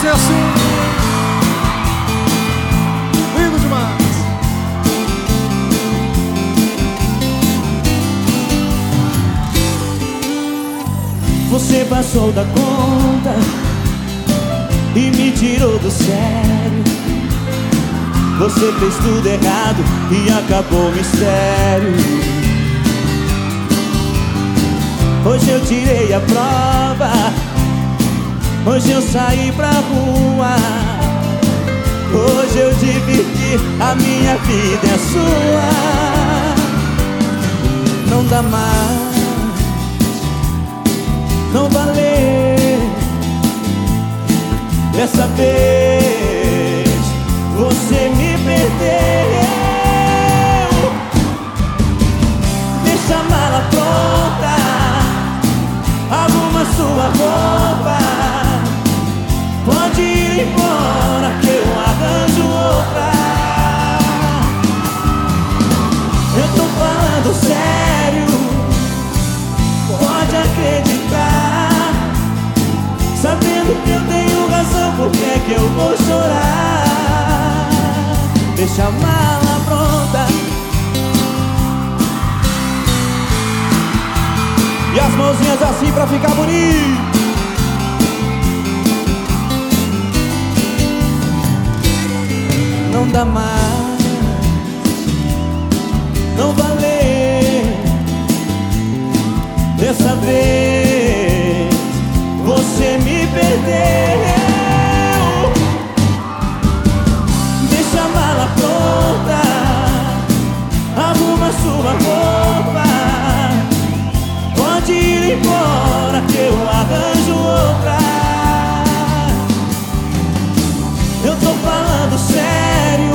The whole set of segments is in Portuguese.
fazer assim. Lindo demais. Você passou da conta e me tirou do sério. Você fez tudo errado e acabou o mistério. Hoje eu tirei a prova, hoje eu saí pra rua, hoje eu dividi, a minha vida é sua. Não dá mais, não valeu. Dessa vez você me perdeu. Deixa a mala pronta, arruma sua roupa, pode ir embora que eu arranjo outra. Eu tô falando sério, pode acreditar. Sabendo que eu tenho razão, por que é que eu vou chorar? Deixa a mala pronta e as mãozinhas assim pra ficar bonito. Não dá mais, não valeu. Dessa vez você me perdeu. Deixa a mala pronta, arruma sua roupa, pode ir embora que eu arranjo outra. Eu tô falando sério,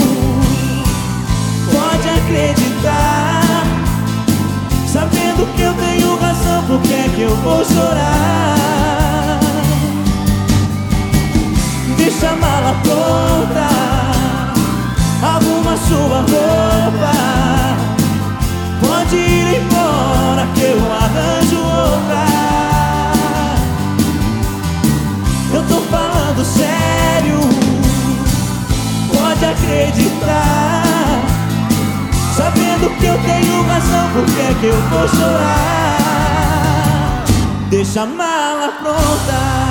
pode acreditar. Sabendo que eu tenho razão, por que é que eu vou chorar? Deixa a mala pronta, arruma sua roupa, pode ir embora que eu arranjo outra. Eu tô falando sério, pode acreditar. Sabendo que eu tenho razão, por que é que eu vou chorar? Deixa a mala pronta.